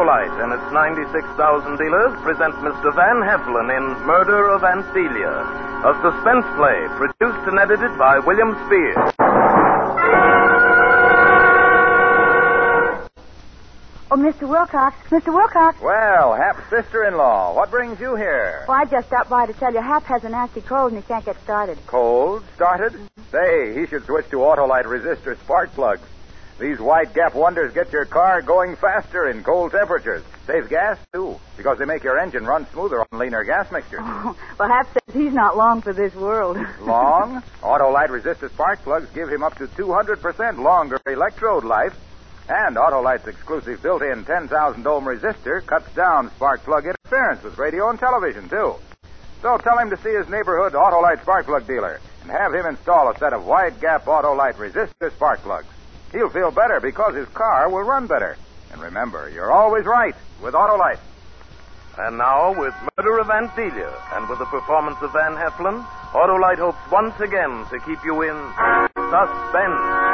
Autolite and its 96,000 dealers present Mr. Van Heflin in Murder of Aunt Delia, a suspense play produced and edited by William Spears. Oh, Mr. Wilcox. Mr. Wilcox. Well, Hap's sister-in-law, what brings you here? Well, I just stopped by to tell you Hap has a nasty cold and he can't get started. Cold? Started? Say, he should switch to Autolite resistor spark plugs. These White Gap wonders get your car going faster in cold temperatures. Saves gas, too, because they make your engine run smoother on leaner gas mixtures. Oh, well, Hap says he's not long for this world. Long? Autolite resistor spark plugs give him up to 200% longer electrode life. And Autolite's exclusive built-in 10,000 ohm resistor cuts down spark plug interference with radio and television, too. So tell him to see his neighborhood Autolite spark plug dealer and have him install a set of Wide Gap Autolite resistor spark plugs. He'll feel better because his car will run better. And remember, you're always right with Autolite. And now, with Murder of Aunt Delia and with the performance of Van Heflin, Autolite hopes once again to keep you in suspense.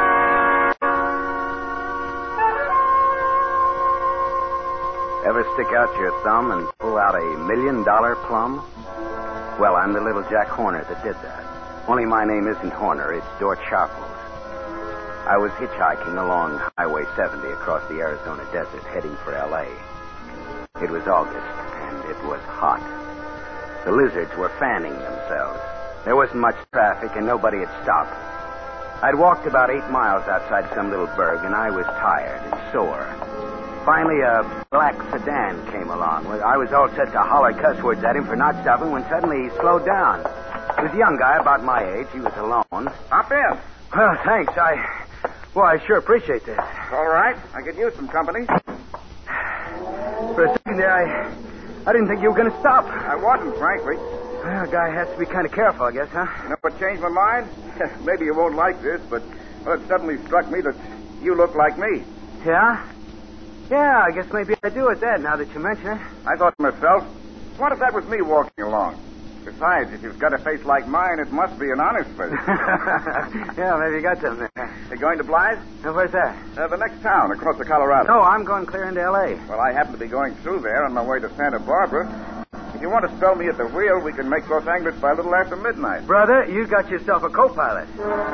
Ever stick out your thumb and pull out $1 million plum? Well, I'm the little Jack Horner that did that. Only my name isn't Horner, it's Dort Sharples. I was hitchhiking along Highway 70 across the Arizona desert, heading for L.A. It was August, and it was hot. The lizards were fanning themselves. There wasn't much traffic, and nobody had stopped. I'd walked about 8 miles outside some little burg, and I was tired and sore. Finally, a black sedan came along. I was all set to holler cuss words at him for not stopping when suddenly he slowed down. He was a young guy about my age. He was alone. Hop in. Well, thanks. I sure appreciate that. All right. I could use some company. For a second there, I didn't think you were going to stop. I wasn't, frankly. Well, a guy has to be kind of careful, I guess, huh? You know what changed my mind? Maybe you won't like this, but it suddenly struck me that you look like me. Yeah? Yeah, I guess maybe I do at that, now that you mention it. I thought to myself, what if that was me walking along? Besides, if you've got a face like mine, it must be an honest face. Yeah, maybe you got something there. You going to Blythe? Where's that? The next town, across the Colorado. No, I'm going clear into L.A. Well, I happen to be going through there on my way to Santa Barbara. If you want to spell me at the wheel, we can make Los Angeles by a little after midnight. Brother, you got yourself a co-pilot.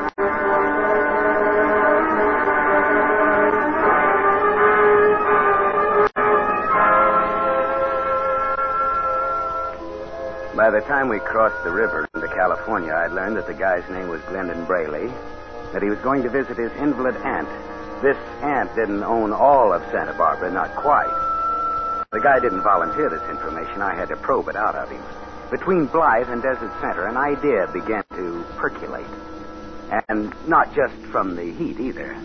By the time we crossed the river into California, I'd learned that the guy's name was Glendon Braley, that he was going to visit his invalid aunt. This aunt didn't own all of Santa Barbara, not quite. The guy didn't volunteer this information. I had to probe it out of him. Between Blythe and Desert Center, an idea began to percolate. And not just from the heat, either.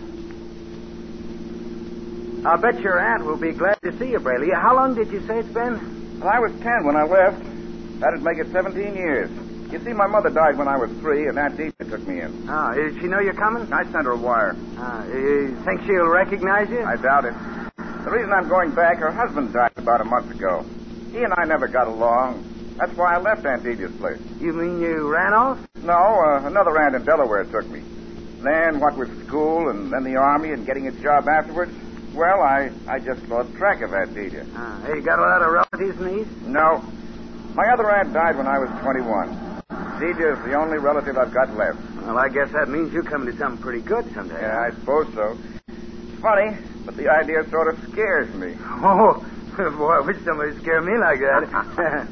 I'll bet your aunt will be glad to see you, Braley. How long did you say it's been? Well, I was 10 when I left. That'd make it 17 years. You see, my mother died when I was 3, and Aunt Delia took me in. Oh, does she know you're coming? I sent her a wire. You think she'll recognize you? I doubt it. The reason I'm going back, her husband died about a month ago. He and I never got along. That's why I left Aunt Delia's place. You mean you ran off? No, another aunt in Delaware took me. Then, what with school and then the Army and getting a job afterwards, well, I just lost track of Aunt Delia. You got a lot of relatives in the East? No. My other aunt died when I was 21. Delia's the only relative I've got left. Well, I guess that means you're coming to something pretty good someday. Yeah, I suppose so. It's funny, but the idea sort of scares me. Oh, boy, I wish somebody would scare me like that.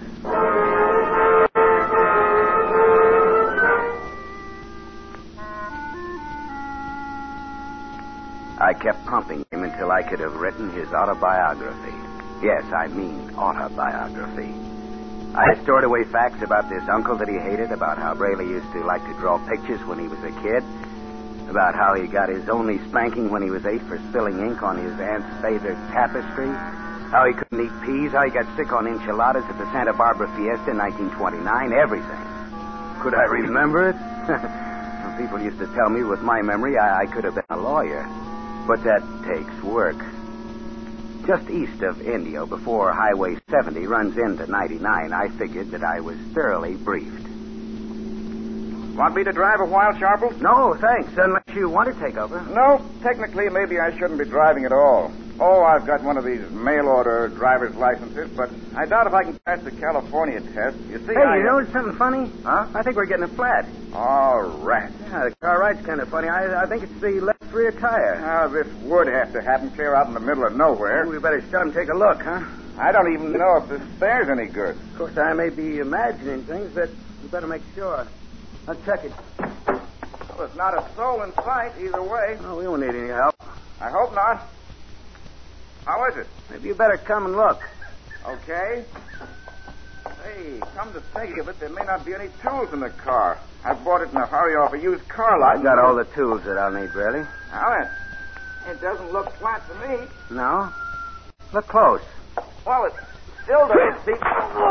I kept pumping him until I could have written his autobiography. Yes, I mean autobiography. I stored away facts about this uncle that he hated, about how Braley used to like to draw pictures when he was a kid, about how he got his only spanking when he was 8 for spilling ink on his aunt's favorite tapestry, how he couldn't eat peas, how he got sick on enchiladas at the Santa Barbara Fiesta in 1929, everything. Could I remember it? People used to tell me with my memory I could have been a lawyer, but that takes work. Just east of Indio, before Highway 70 runs into 99, I figured that I was thoroughly briefed. Want me to drive a while, Sharple? No, thanks, unless you want to take over. No, technically, maybe I shouldn't be driving at all. Oh, I've got one of these mail-order driver's licenses, but I doubt if I can pass the California test. You see, Hey, you know something funny? Huh? I think we're getting a flat. Oh, rat. Yeah, the car ride's kind of funny. I think it's the left rear tire. Now, this would have to happen clear out in the middle of nowhere. We better stop and take a look, huh? I don't even know if the spare's any good. Of course, I may be imagining things, but we better make sure. Let's check it. Well, there's not a soul in sight either way. Oh, we won't need any help. I hope not. How is it? Maybe you better come and look. Okay. Hey, come to think of it, there may not be any tools in the car. I bought it in a hurry off a used car lot. I got all the tools that I'll need, Brady. Now then, it doesn't look flat to me. No? Look close. Well, it still doesn't seem...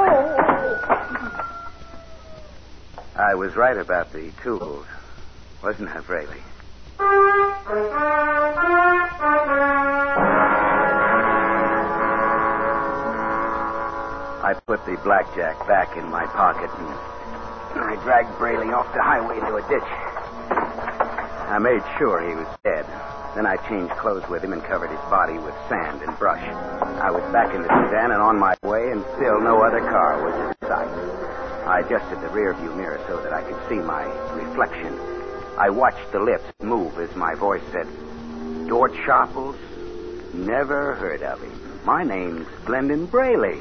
I was right about the tools. Wasn't I, Braley? I put the blackjack back in my pocket and I dragged Braley off the highway into a ditch. I made sure he was dead. Then I changed clothes with him and covered his body with sand and brush. I was back in the sedan and on my way, and still no other car was in sight. I adjusted the rearview mirror so that I could see my reflection. I watched the lips move as my voice said, "George Sharples? Never heard of him. My name's Glendon Braley."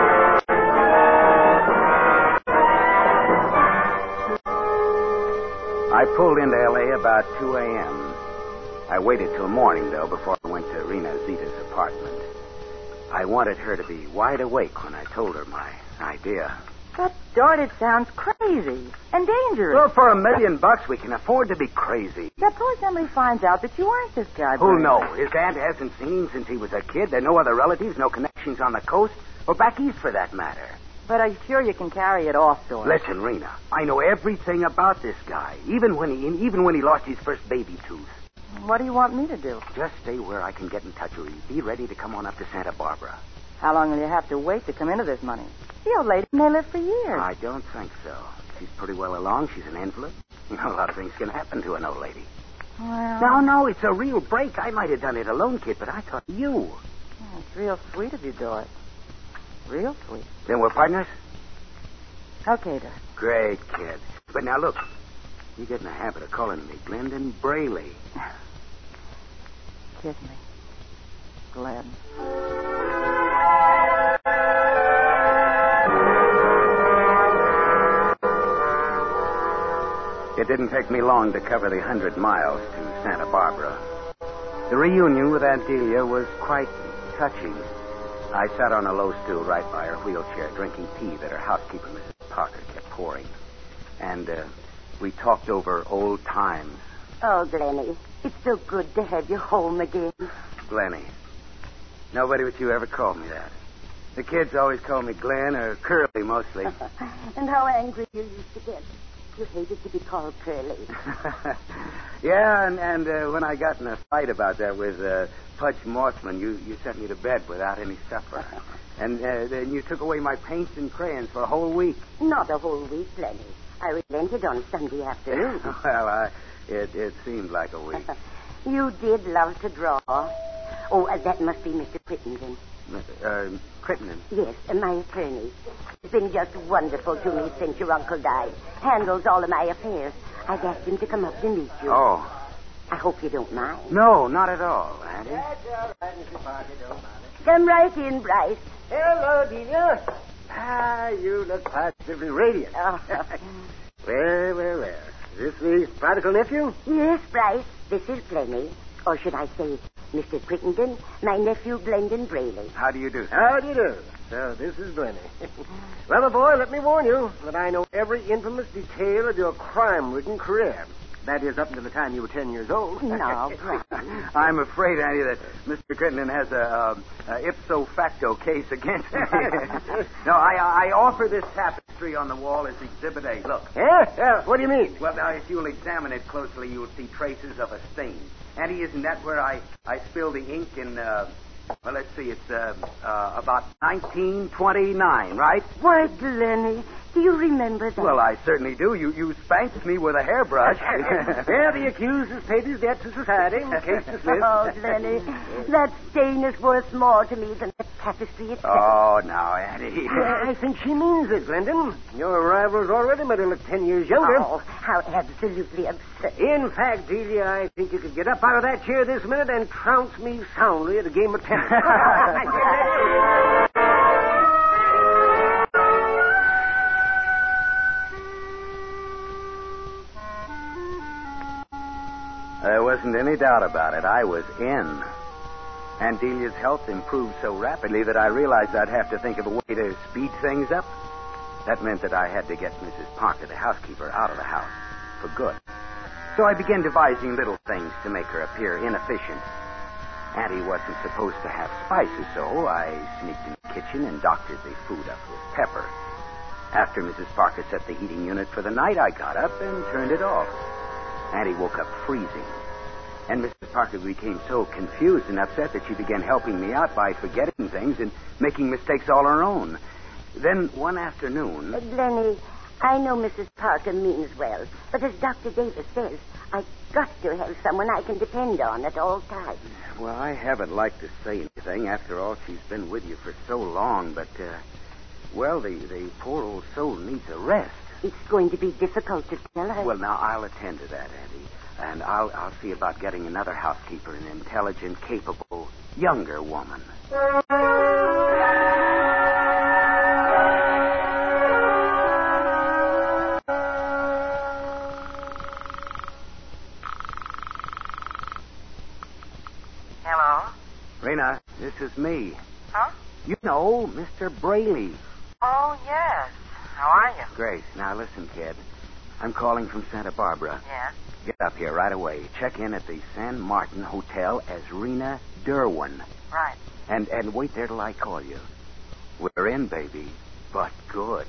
I pulled into L.A. about 2 a.m. I waited till morning, though, before I went to Rena Zita's apartment. I wanted her to be wide awake when I told her my idea. But, George, it sounds crazy and dangerous. Well, for $1 million, we can afford to be crazy. Suppose somebody finds out that you aren't this guy. Who'll Brady. know? His aunt hasn't seen him since he was a kid. There are no other relatives, no connections on the coast, or back east for that matter. But are you sure you can carry it off, George? Listen, Rena, I know everything about this guy, even when he lost his first baby tooth. What do you want me to do? Just stay where I can get in touch with you. Be ready to come on up to Santa Barbara. How long will you have to wait to come into this money? The old lady may live for years. I don't think so. She's pretty well along. She's an invalid. You know, a lot of things can happen to an old lady. Well... No, it's a real break. I might have done it alone, kid, but I thought of you. Oh, it's real sweet of you, George. Real sweet. Then we're partners? Okay, George. Great, kid. But now, look. You get in the habit of calling me Glendon Braley. Kiss me, Glenn. It didn't take me long to cover the 100 miles to Santa Barbara. The reunion with Aunt Delia was quite touching. I sat on a low stool right by her wheelchair, drinking tea that her housekeeper, Mrs. Parker, kept pouring. And we talked over old times. Oh, Glenny, it's so good to have you home again. Glenny. Nobody but you ever called me that. The kids always call me Glenn or Curly, mostly. And how angry you used to get. You hated to be called Curly. Yeah, and when I got in a fight about that with Pudge Mossman, you sent me to bed without any supper. And then you took away my paints and crayons for a whole week. Not a whole week, Glenny. I relented on Sunday afternoon. Well, it seemed like a week. You did love to draw. Oh, that must be Mr. Crittenden. Crittenden? Yes, my attorney. He's been just wonderful to me since your uncle died. Handles all of my affairs. I've asked him to come up to meet you. Oh. I hope you don't mind. No, not at all, Auntie. That's all right, Mr. Parker. Don't mind it. Come right in, Bryce. Hello, Delia. You look positively radiant. Oh. Well. Is this the prodigal nephew? Yes, Bryce. This is Glenny. Or should I say, Mr. Crittenden, my nephew, Glendon Braley. How do you do, sir? How do you do? So, this is Glenny. Well, my boy, let me warn you that I know every infamous detail of your crime-ridden career. That is, up until the time you were 10 years old. No, Bryce. I'm afraid, Auntie, that Mr. Crittenden has a ipso facto case against me. No, I offer this tapestry on the wall as Exhibit A. Look. Yeah? What do you mean? Well, now, if you'll examine it closely, you'll see traces of a stain. Auntie, isn't that where I spilled the ink in, Well, let's see. It's about 1929, right? Why, Glenny, do you remember that? Well, I certainly do. You spanked me with a hairbrush. There, the accused has paid his debt to society. Case dismissed. Oh, Glenny, that stain is worth more to me than the tapestry itself. Oh, now, Addie. I think she means it, Glendon. Your rival's already made her look 10 years younger. Oh, how absolutely absurd. In fact, Delia, I think you could get up out of that chair this minute and trounce me soundly at a game of tennis. There wasn't any doubt about it. I was in. And Delia's health improved so rapidly that I realized I'd have to think of a way to speed things up. That meant that I had to get Mrs. Parker, the housekeeper, out of the house for good. So I began devising little things to make her appear inefficient. Auntie wasn't supposed to have spices, so I sneaked in the kitchen and doctored the food up with pepper. After Mrs. Parker set the heating unit for the night, I got up and turned it off. Auntie woke up freezing. And Mrs. Parker became so confused and upset that she began helping me out by forgetting things and making mistakes all her own. Then one afternoon... Glenny, I know Mrs. Parker means well, but as Dr. Davis says, I've got to have someone I can depend on at all times. Well, I haven't liked to say anything. After all, she's been with you for so long, but, the poor old soul needs a rest. It's going to be difficult to tell her. Well, now, I'll attend to that, Auntie. And I'll see about getting another housekeeper, an intelligent, capable, younger woman. Hello? Rena, this is me. Huh? You know, Mr. Braley. Oh, yes. How are you? Grace, now listen, kid. I'm calling from Santa Barbara. Yes. Get up here right away. Check in at the San Martin Hotel as Rena Derwin. Right. And wait there till I call you. We're in, baby, but good.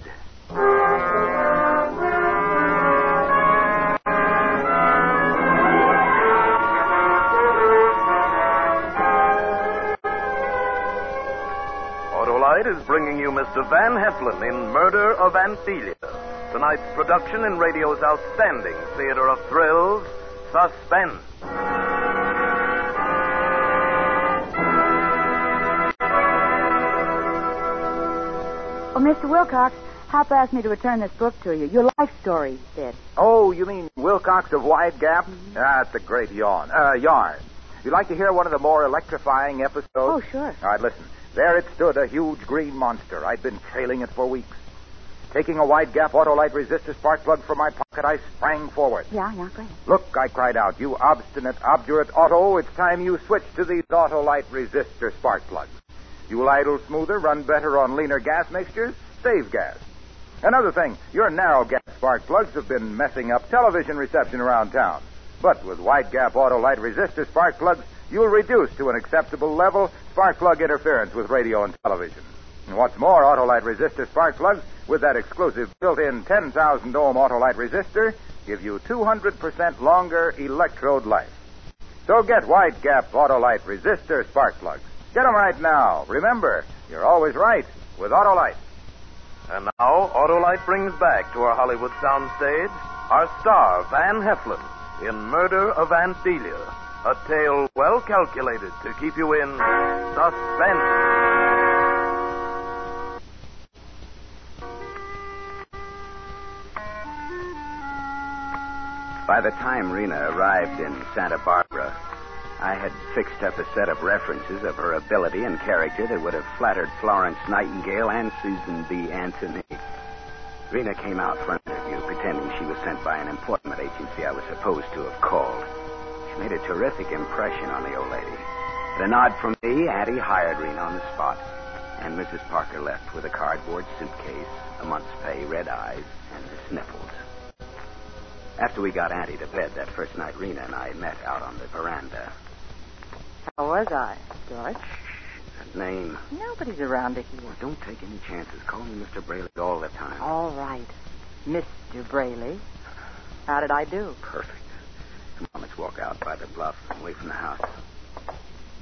Autolite is bringing you Mr. Van Heflin in Murder of Aunt Delia. Tonight's production in radio's outstanding theater of thrills, Suspense. Oh, Mr. Wilcox, Hop asked me to return this book to you. Your life story, he said. Oh, you mean Wilcox of Wide Gap? That's a great yarn. You'd like to hear one of the more electrifying episodes? Oh, sure. All right, listen. There it stood, a huge green monster. I'd been trailing it for weeks. Taking a Wide Gap Autolite resistor spark plug from my pocket, I sprang forward. Yeah, go ahead. Look, I cried out, you obstinate, obdurate Otto, it's time you switch to these Autolite resistor spark plugs. You'll idle smoother, run better on leaner gas mixtures, save gas. Another thing, your narrow gas spark plugs have been messing up television reception around town. But with Wide Gap Autolite resistor spark plugs, you'll reduce to an acceptable level spark plug interference with radio and television. And what's more, Autolite resistor spark plugs with that exclusive built-in 10,000 ohm Autolite resistor give you 200% longer electrode life. So get Wide Gap Autolite resistor spark plugs. Get them right now. Remember, you're always right with Autolite. And now, Autolite brings back to our Hollywood soundstage our star, Van Heflin, in Murder of Aunt Delia, a tale well calculated to keep you in suspense. By the time Rena arrived in Santa Barbara, I had fixed up a set of references of her ability and character that would have flattered Florence Nightingale and Susan B. Anthony. Rena came out for an interview, pretending she was sent by an employment agency I was supposed to have called. She made a terrific impression on the old lady. At a nod from me, Auntie hired Rena on the spot, and Mrs. Parker left with a cardboard suitcase, a month's pay, red eyes, and the sniffles. After we got Auntie to bed that first night, Rena and I met out on the veranda. How was I, George? That name. Nobody's around to hear. Well, don't take any chances. Call me Mr. Braley all the time. All right. Mr. Braley. How did I do? Perfect. Come on, let's walk out by the bluff, away from the house.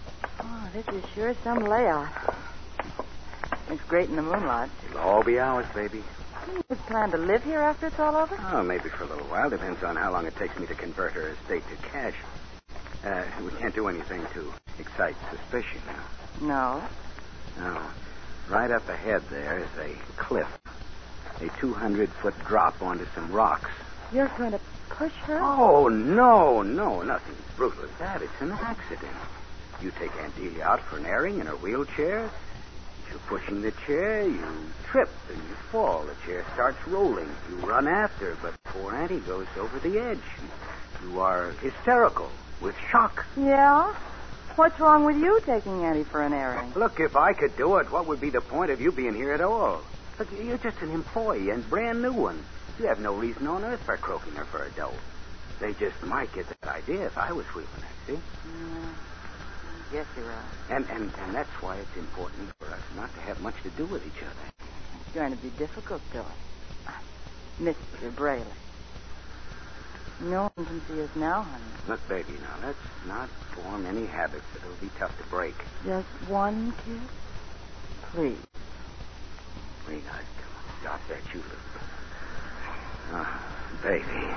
Oh, this is sure some layout. It's great in the moonlight. It'll all be ours, baby. You plan to live here after it's all over? Oh, maybe for a little while. Depends on how long it takes me to convert her estate to cash. We can't do anything to excite suspicion now. No. No. Right up ahead there is a cliff. A 200-foot drop onto some rocks. You're going to push her? Oh, no. Nothing as brutal as that. It's an accident. You take Aunt Delia out for an airing in her wheelchair. As you're pushing the chair, you trip and you fall. The chair starts rolling. You run after, but poor Auntie goes over the edge. You are hysterical with shock. Yeah? What's wrong with you taking Auntie for an airing? Look, if I could do it, what would be the point of you being here at all? Look, you're just an employee and brand new one. You have no reason on earth for croaking her for a dough. They just might get that idea if I was wheeling her, see? Yes, you're right. And that's why it's important for us not to have much to do with each other. It's going to be difficult, Bill. Mr. Braley. No one can see us now, honey. Look, baby, now, let's not form any habits that will be tough to break. Just one kiss? Please. Rena, stop that, you little... Oh, baby.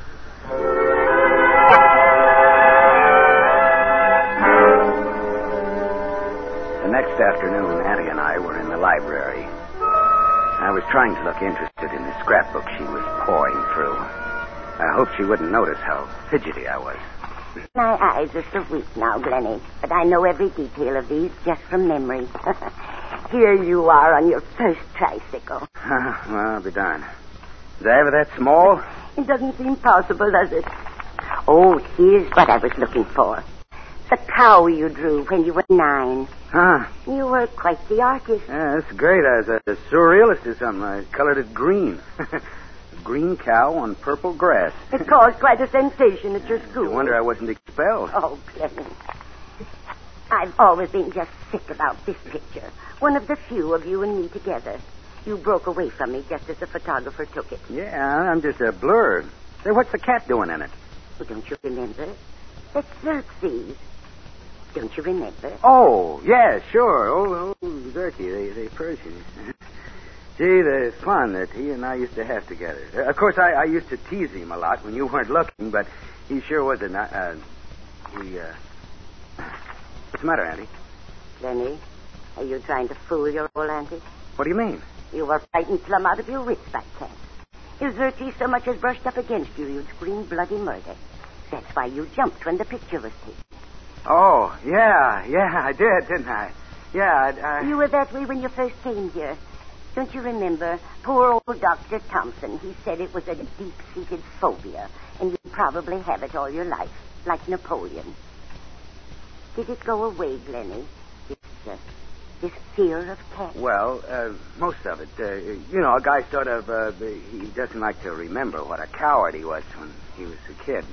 The next afternoon, Auntie and I were in the library. I was trying to look interested in the scrapbook she was pouring through. I hoped she wouldn't notice how fidgety I was. My eyes are so weak now, Glennie, but I know every detail of these just from memory. Here you are on your first tricycle. Well, I'll be darned. Was I ever that small? It doesn't seem possible, does it? Oh, here's what I was looking for. The cow you drew when you were 9. Huh? You were quite the artist. Yeah, that's great. I was a surrealist or something. I colored it green. A green cow on purple grass. It caused quite a sensation at your school. No wonder I wasn't expelled. Oh, Glennie. I've always been just sick about this picture. One of the few of you and me together. You broke away from me just as the photographer took it. Yeah, I'm just a blur. Say, what's the cat doing in it? Oh, don't you remember? That's Xerxes. Don't you remember? Oh, yeah, sure. Oh, Xerxes, the Persians. Gee, the fun that he and I used to have together. Of course, I used to tease him a lot when you weren't looking, but he sure was What's the matter, Auntie? Glennie, are you trying to fool your old auntie? What do you mean? You were frightened plumb out of your wits by cat. If Xerxes so much as brushed up against you, you'd scream bloody murder. That's why you jumped when the picture was taken. Oh, yeah, I did, didn't I? Yeah, I... You were that way when you first came here. Don't you remember? Poor old Dr. Thompson, he said it was a deep-seated phobia, and you'd probably have it all your life, like Napoleon. Did it go away, Glennie? This fear of cats? Well, most of it. A guy sort of, he doesn't like to remember what a coward he was when he was a kid.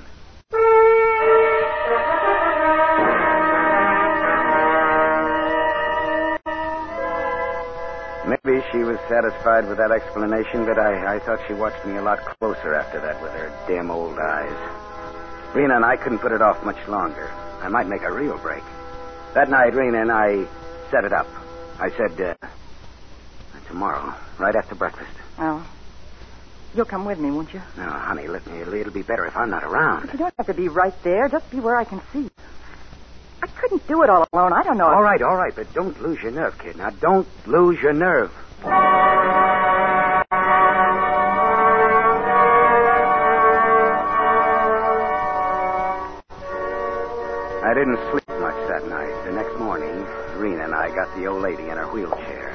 Maybe she was satisfied with that explanation, but I thought she watched me a lot closer after that with her dim old eyes. Rena and I couldn't put it off much longer. I might make a real break. That night, Rena and I set it up. I said, tomorrow, right after breakfast. Oh. You'll come with me, won't you? No, honey, it'll be better if I'm not around. But you don't have to be right there. Just be where I can see. I couldn't do it all alone. I don't know. All right, but don't lose your nerve, kid. Now, don't lose your nerve. I didn't sleep much that night. The next morning, Rena and I got the old lady in her wheelchair.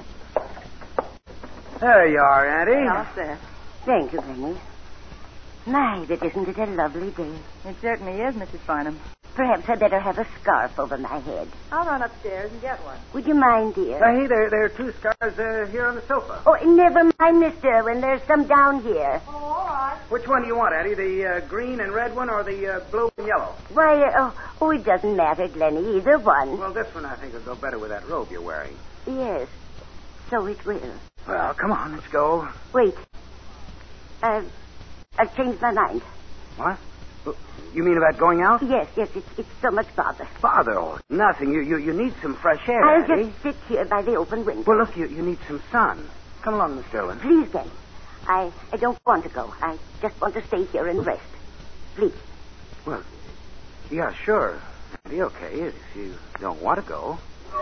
There you are, Auntie. All set. Thank you, Glennie. My, but isn't it a lovely day? It certainly is, Mrs. Farnham. Perhaps I'd better have a scarf over my head. I'll run upstairs and get one. Would you mind, dear? Hey, there are 2 scarves here on the sofa. Oh, never mind, Miss Derwin. There's some down here. Oh, all right. Which one do you want, Addie? The green and red one or the blue and yellow? Why, it doesn't matter, Glennie. Either one. Well, this one I think will go better with that robe you're wearing. Yes, so it will. Well, come on, let's go. Wait. I've changed my mind. What? You mean about going out? Yes, it's so much bother. Bother? Oh, nothing. You need some fresh air, I'll Addie. just sit here by the open window. Well, look, you need some sun. Come along, Miss Derwin. Please, Daddy. I don't want to go. I just want to stay here and rest. Please. Well, yeah, sure. Be okay if you don't want to go.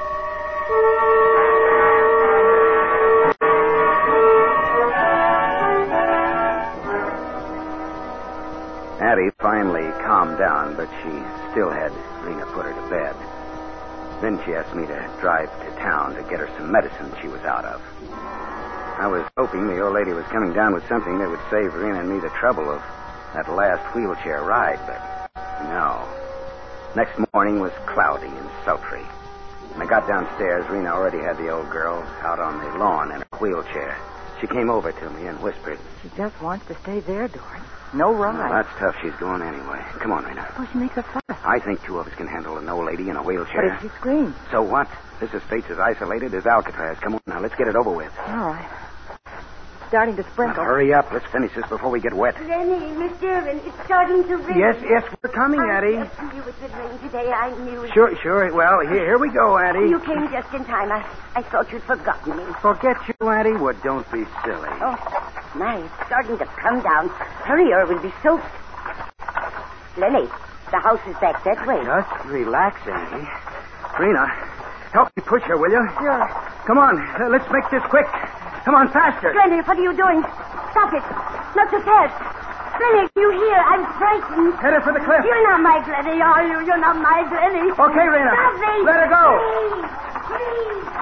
Addie finally calmed down, but she still had Rena put her to bed. Then she asked me to drive to town to get her some medicine she was out of. I was hoping the old lady was coming down with something that would save Rena and me the trouble of that last wheelchair ride, but no. Next morning was cloudy and sultry. When I got downstairs, Rena already had the old girl out on the lawn in her wheelchair. She came over to me and whispered, She just wants to stay there, Doris. No ride. "Well, that's tough. She's going anyway. Come on, Rena. Well, she makes a fuss. I think two of us can handle an old lady in a But wheelchair. if she screams. So what? This estate's as isolated as Alcatraz. Come on, now, let's get it over with. All right. Starting to Now, sprinkle. hurry up. Let's finish this before we get wet. Lenny, Miss Derwin, it's starting to rain. Yes, we're coming, Addie. I knew it would rain today. I knew it. Sure. Well, here we go, Addie. You came just in time. I thought you'd forgotten me. Forget you, Addie? Well, don't be silly. Oh, my, it's starting to come down. Hurry or we'll be soaked. Lenny, the house is back that way. Just relax, Addie. Rena, help me push her, will you? Sure. Come on, let's make this quick. Come on, faster. Lenny, what are you doing? Stop it. Not so fast. Lenny, you hear? I'm frightened. Headed for the cliff. You're not my Glenny, are you? You're not my Glenny. Okay, Rena. Stop me. Let her go. Please.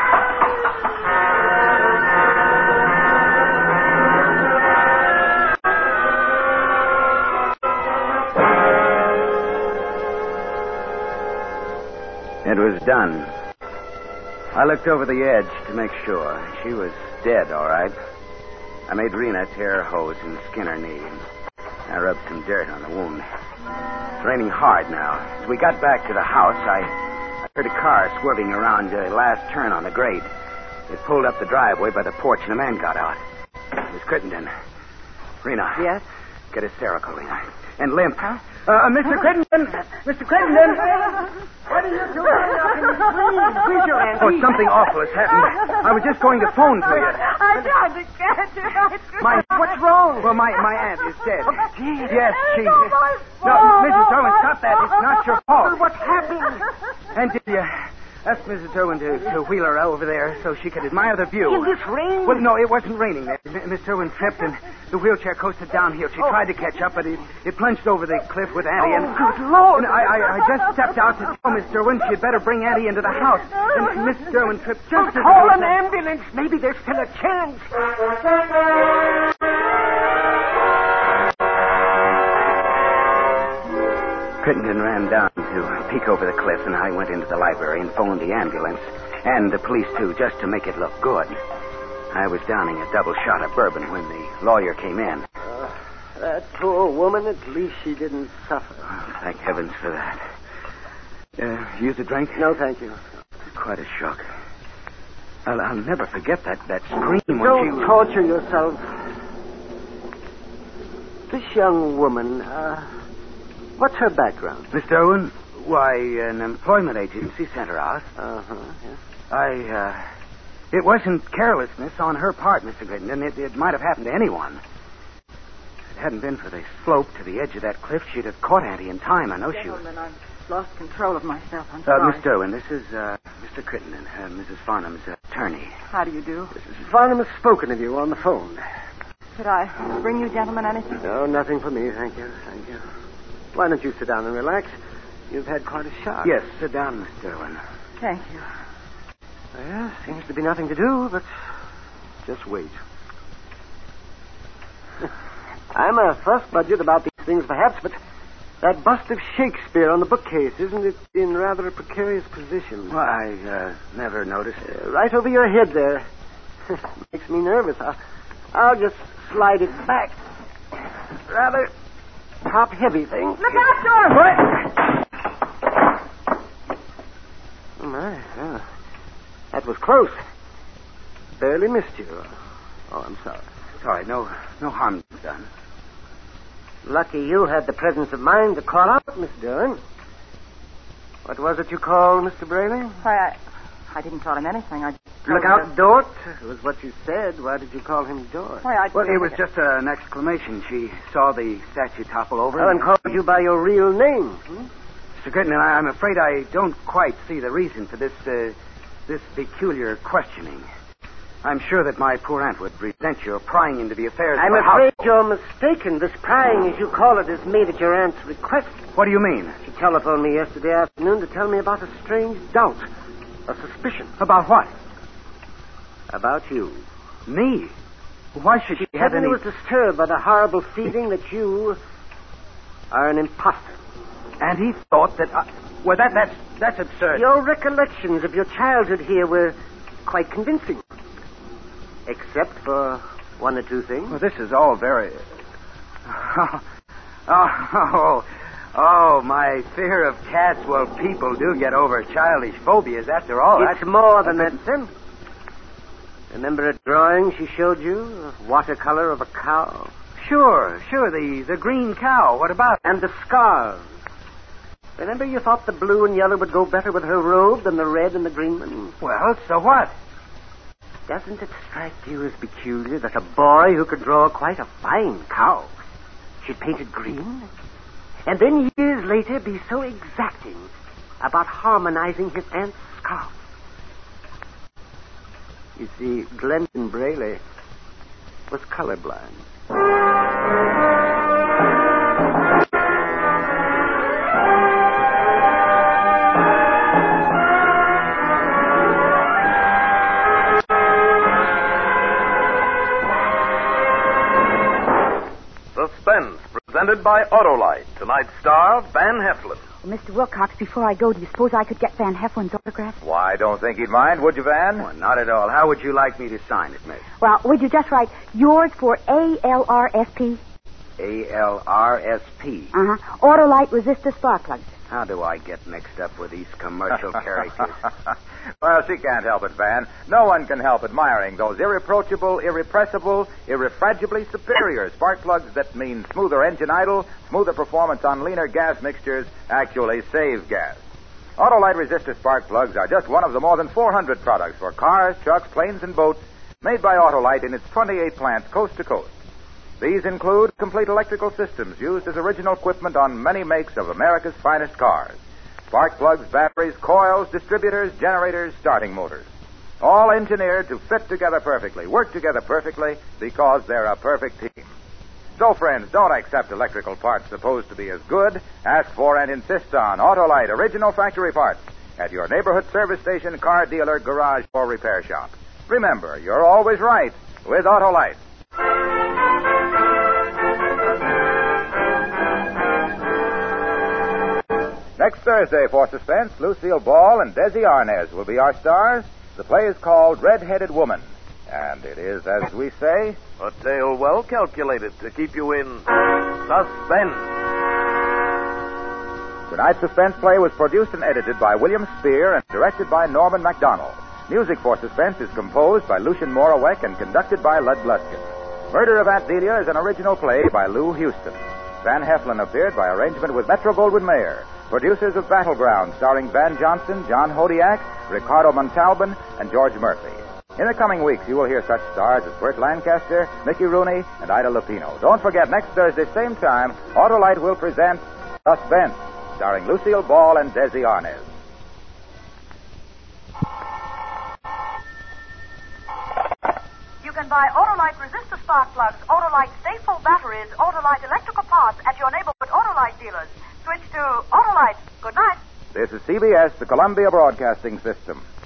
It was done. I looked over the edge to make sure. She was dead, all right. I made Rena tear her hose and skin her knee. I rubbed some dirt on the wound. It's raining hard now. As we got back to the house, I heard a car swerving around the last turn on the grade. It pulled up the driveway by the porch, and a man got out. It was Crittenden. Rena. Yes? Get hysterical, Rena. And limp. Huh? Mr. Crittenden! Mr. Crittenden! What are you doing up in the trees? Please, your Auntie. Oh, something awful has happened. I was just going to phone to you. I tried to catch her. What's wrong? Well, my aunt is dead. dead? Yes, she... It's my No, fault. Mrs. Derwin, stop that. It's not your fault. What's happened? And did you ask Mrs. Derwin to wheel her over there so she could admire the view? In this rain? Well, no, it wasn't raining there. Miss Derwin tripped and the wheelchair coasted downhill. She tried to catch up, but it plunged over the cliff with Addie. And good Lord. And I just stepped out to tell Miss Derwin she'd better bring Addie into the house. And Miss Derwin tripped just as... Call an ambulance. Maybe there's still a chance. Crittenden ran down to peek over the cliff, and I went into the library and phoned the ambulance and the police, too, just to make it look good. I was downing a double shot of bourbon when the lawyer came in. That poor woman, at least she didn't suffer. Oh, thank heavens for that. Use a drink? No, thank you. Quite a shock. I'll never forget that scream when Don't she... torture yourself. This young woman, what's her background? Miss Derwin? Why, an employment agency sent her out. Yeah. It wasn't carelessness on her part, Mr. Crittenden. It might have happened to anyone. If it hadn't been for the slope to the edge of that cliff, she'd have caught Auntie in time. I know she would. Gentlemen, I've lost control of myself. I'm sorry. Miss Derwin, this is Mr. Crittenden, Mrs. Farnham's attorney. How do you do? Farnham has spoken of you on the phone. Could I bring you gentlemen anything? No, nothing for me, thank you. Why don't you sit down and relax? You've had quite a shock. Yes, sit down, Miss Derwin. Thank you. Well, seems to be nothing to do, but just wait. I'm a fuss budget about these things, perhaps, but that bust of Shakespeare on the bookcase, isn't it in rather a precarious position? Well, I never noticed it. Right over your head there. Makes me nervous. I'll just slide it back. Rather top-heavy thing. Look out, Doris! What? Oh, my. Yeah. That was close. Barely missed you. Oh, I'm sorry. Sorry, no harm done. Lucky you had the presence of mind to call out, Miss Dillon. What was it you called Mr. Braley? Why, I didn't call him anything. I Look out, Dort. It was what you said. Why did you call him Dort? Why, Well, it was just an exclamation. She saw the statue topple over. Helen called you by your real name. Mr. Gritton, I'm afraid I don't quite see the reason for this peculiar questioning. I'm sure that my poor aunt would resent your prying into the affairs I'm of the afraid house. you're mistaken. This prying, as you call it, is made at your aunt's request. What do you mean? She telephoned me yesterday afternoon to tell me about a strange doubt, a suspicion. About what? About you. Me? Why should she have Suddenly any... was disturbed by the horrible feeling that you are an imposter. And he thought that... Well, that's absurd. Your recollections of your childhood here were quite convincing. Except for one or two things. Well, this is all very... Oh, my fear of cats. Well, people do get over childish phobias after all. It's more than that, Sim. Remember a drawing she showed you? A watercolor of a cow? Sure, the green cow. What about it? And the scarves. Remember you thought the blue and yellow would go better with her robe than the red and the green one? Well, so what? Doesn't it strike you as peculiar that a boy who could draw quite a fine cow should paint it green? And then years later be so exacting about harmonizing his aunt's scarf? You see, Glendon Braley was colorblind. Suspense, presented by Autolite. Tonight's star, Van Heflin. Well, Mr. Wilcox, before I go, do you suppose I could get Van Heflin's autograph? Why, I don't think he'd mind, would you, Van? Well, not at all. How would you like me to sign it, miss? Well, would you just write yours for ALRSP? ALRSP. Uh-huh. Autolite resistor spark plugs. How do I get mixed up with these commercial characters? Well, she can't help it, Van. No one can help admiring those irreproachable, irrepressible, irrefragibly superior spark plugs that mean smoother engine idle, smoother performance on leaner gas mixtures, actually save gas. Autolite resistor spark plugs are just one of the more than 400 products for cars, trucks, planes, and boats made by Autolite in its 28 plants coast to coast. These include complete electrical systems used as original equipment on many makes of America's finest cars. Spark plugs, batteries, coils, distributors, generators, starting motors. All engineered to fit together perfectly, work together perfectly, because they're a perfect team. So, friends, don't accept electrical parts supposed to be as good. Ask for and insist on Autolite original factory parts at your neighborhood service station, car dealer, garage, or repair shop. Remember, you're always right with Autolite. Next Thursday for Suspense, Lucille Ball and Desi Arnaz will be our stars. The play is called Red-Headed Woman. And it is, as we say, A tale well calculated to keep you in suspense. tonight's Suspense play was produced and edited by William Spear and directed by Norman MacDonald. Music for Suspense is composed by Lucien Morawek and conducted by Lud Gluskin. Murder of Aunt Delia is an original play by Lou Houston. Van Heflin appeared by arrangement with Metro-Goldwyn-Mayer. Producers of Battleground, starring Van Johnson, John Hodiak, Ricardo Montalban, and George Murphy. In the coming weeks, you will hear such stars as Burt Lancaster, Mickey Rooney, and Ida Lupino. Don't forget, next Thursday, same time, Autolite will present Suspense, starring Lucille Ball and Desi Arnaz. You can buy Autolite resistor spark plugs, Autolite Stay-Full batteries, Autolite electrical parts at your neighborhood Autolite dealers. Switch to Autolite. Good night. This is CBS, the Columbia Broadcasting System.